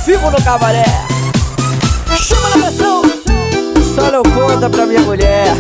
vivo no cabaré. Chama na versão, só não conta pra minha mulher.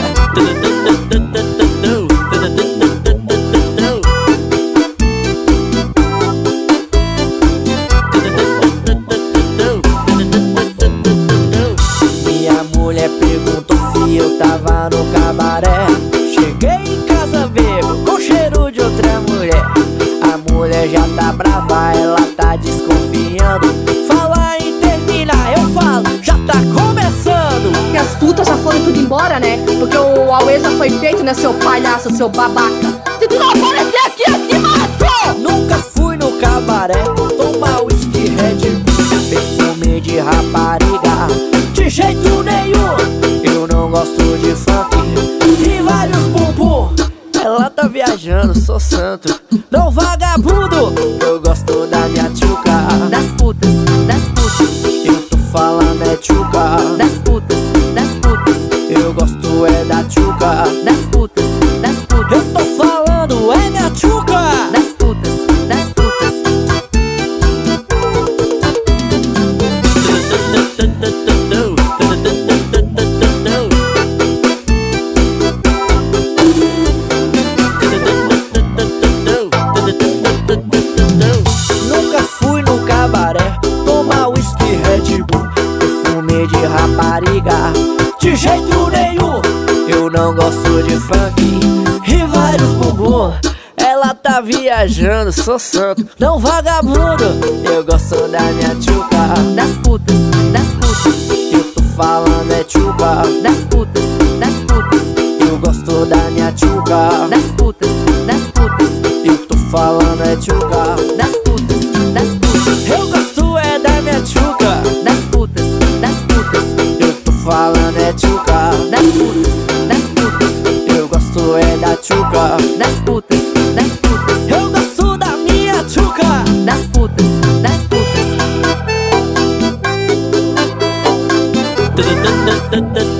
Minha mulher perguntou se eu tava no cabaré. Cheguei em casa bebo, com cheiro de outra mulher. A mulher já tá brava, ela tá desconfiando. Falar em terminar, eu falo, já tá começando. E as putas já foram tudo embora, né? Porque o Aue já foi feito, né, seu palhaço, seu babaca. Se tu não aparecer aqui, eu te mato! Nunca fui no cabaré tomar whisky, Red Bull, perfume de rapariga. De jeito nenhum, eu não gosto de funk e vários bumbum. Ela tá viajando, sou santo, não vagabundo. Eu gosto da minha tchuca, Das putas, das putas, eu tô falando é tchuca. das putas, das putas, Eu gosto é da tchuca, das putas, das putas, eu tô falando é minha tchuca. das putas, das putas. Nunca fui no cabaré tomar whisky, Red Bull, perfume de rapariga. De jeito nenhum, eu não gosto de funk e vários bumbum. Ela tá viajando, sou santo, não vagabundo. Eu gosto da minha tchuca, Das putas, das putas, eu tô falando é tchuca. das putas, das putas, Eu gosto da minha tchuca, das putas, das putas, eu tô falando é tchuca. das putas, das putas, Eu gosto é da minha tchuca, das putas, das putas, eu tô falando é tchuca. das putas, das putas, Eu gosto é da tchuca, das putas, das putas, eu gosto da minha tchuca. das putas, das putas.